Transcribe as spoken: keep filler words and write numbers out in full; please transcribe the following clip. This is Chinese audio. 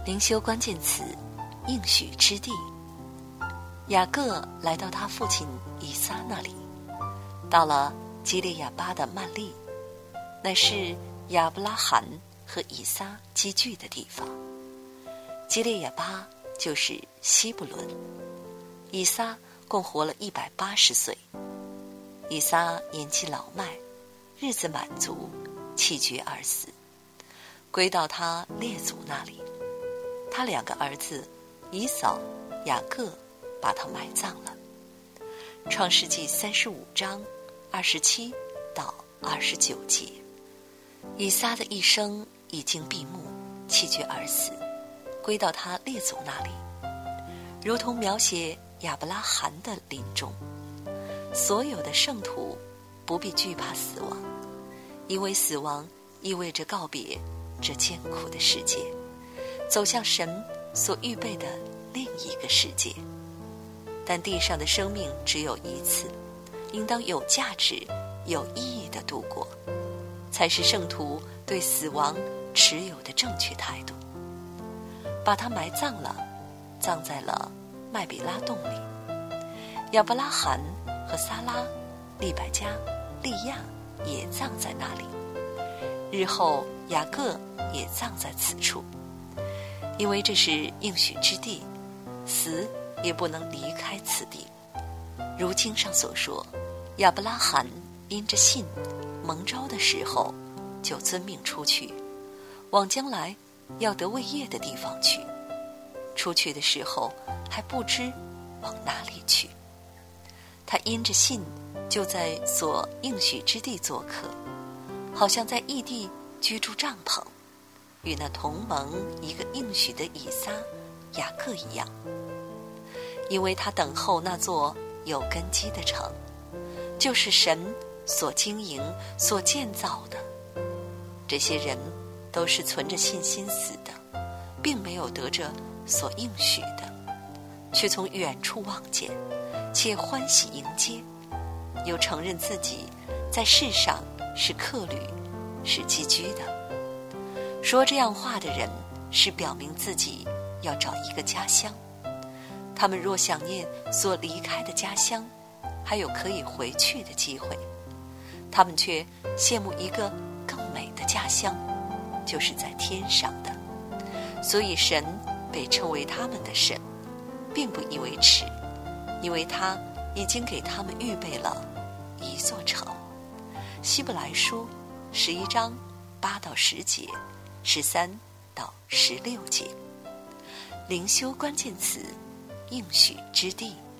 灵修关键词：应许之地。雅各来到他父亲以撒那里，到了基列雅巴的曼利，乃是亚伯拉罕和以撒集聚的地方。基列雅巴就是希布伦。以撒共活了一百八十岁。以撒年纪老迈，日子满足，气绝而死，归到他列祖那里。他两个儿子以扫、雅各把他埋葬了。创世纪三十五章二十七到二十九节。以撒的一生已经闭幕，气绝而死，归到他列祖那里，如同描写亚伯拉罕的临终。所有的圣徒不必惧怕死亡，因为死亡意味着告别这艰苦的世界，走向神所预备的另一个世界。但地上的生命只有一次，应当有价值、有意义地度过，才是圣徒对死亡持有的正确态度。把他埋葬了，葬在了麦比拉洞里。亚伯拉罕和撒拉、利百加、利亚也葬在那里。日后雅各也葬在此处，因为这是应许之地，死也不能离开此地。如经上所说，亚伯拉罕因着信蒙召的时候，就遵命出去，往将来要得为业的地方去。出去的时候还不知往哪里去。他因着信就在所应许之地做客，好像在异地居住帐篷，与那同盟一个应许的以撒、雅各一样。因为他等候那座有根基的城，就是神所经营、所建造的。这些人都是存着信心死的，并没有得着所应许的，却从远处望见，且欢喜迎接，又承认自己在世上是客旅，是寄居的。说这样话的人，是表明自己要找一个家乡。他们若想念所离开的家乡，还有可以回去的机会，他们却羡慕一个更美的家乡，就是在天上的。所以神被称为他们的神，并不以为耻，因为他已经给他们预备了一座城。希伯来书十一章八到十节，十三到十六节。灵修关键词：应许之地。